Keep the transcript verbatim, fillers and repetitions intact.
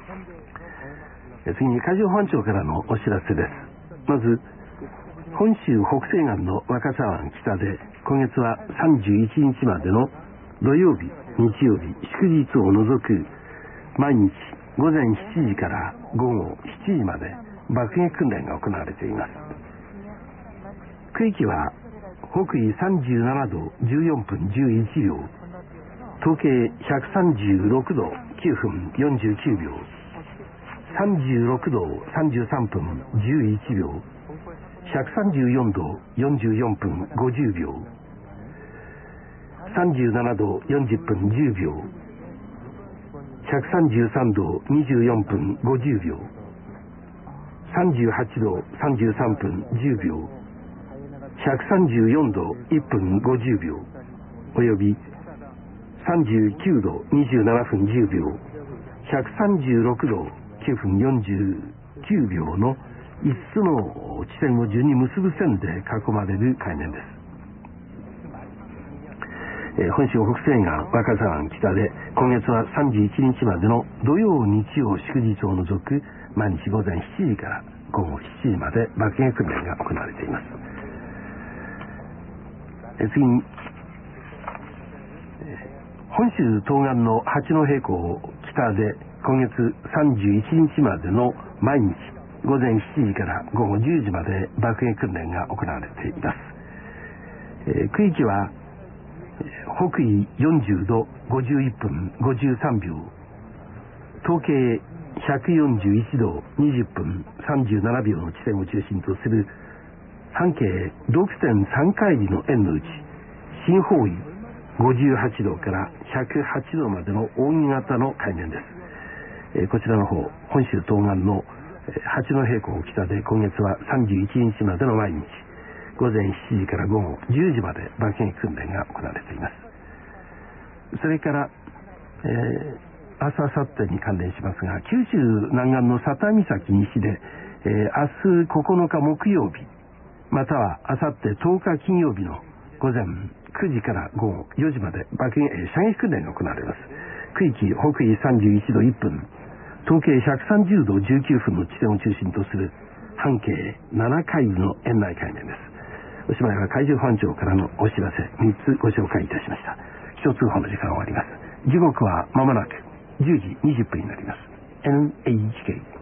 次に海上保安庁からのお知らせです。まず本州北西岸の若狭湾北で今月はさんじゅういちにちまでの土曜日、日曜日、祝日を除く毎日午前しちじから午後しちじまで爆撃訓練が行われています。区域は北緯さんじゅうななどじゅうよんぷんじゅういちびょう、東経ひゃくさんじゅうろくどきゅうふんよんじゅうきゅうびょう、さんじゅうろくどさんじゅうさんぷんじゅういちびょう、ひゃくさんじゅうよんどよんじゅうよんぷんごじゅうびょう、さんじゅうななどよんじゅっぷんじゅうびょう、ひゃくさんじゅうさんどにじゅうよんぷんごじゅうびょう、さんじゅうはちどさんじゅうさんぷんじゅうびょう、ひゃくさんじゅうよんどいっぷんごじゅうびょう、およびさんじゅうきゅうどにじゅうななふんじゅうびょう、ひゃくさんじゅうろくどきゅうふんよんじゅうきゅうびょうのいっつの地点を順に結ぶ線で囲まれる海面です。えー、本州北西岸若狭湾北で今月はさんじゅういちにちまでの土曜、日曜、祝日を除く毎日午前しちじから午後しちじまで爆撃訓練が行われています。えー、次に、えー、本州東岸の八戸港北で今月さんじゅういちにちまでの毎日午前しちじから午後じゅうじまで爆撃訓練が行われています。えー、区域は北緯よんじゅうどごじゅういっぷんごじゅうさんびょう、東経ひゃくよんじゅういちどにじゅっぷんさんじゅうななびょうの地点を中心とする半径 ろくてんさん 海里の円のうち、新方位ごじゅうはちどからひゃくはちどまでの扇形の海面です。えー、こちらの方、本州東岸の八戸港北で今月はさんじゅういちにちまでの毎日午前しちじから午後じゅうじまで爆撃訓練が行われています。それから、えー、明日、明後日に関連しますが、九州南岸の佐多岬西で、えー、明日ここのか木曜日、または明後日とおか金曜日の午前くじから午後よじまで爆撃、えー、射撃訓練が行われます。区域北緯さんじゅういちどいっぷん、東経ひゃくさんじゅうどじゅうきゅうふんの地点を中心とする半径なな海里の円内海面です。おしまいは海上保安庁からのお知らせみっつご紹介いたしました。気象通報の時間が終わります。時刻はまもなくじゅうじにじゅっぷんになります。エヌエイチケー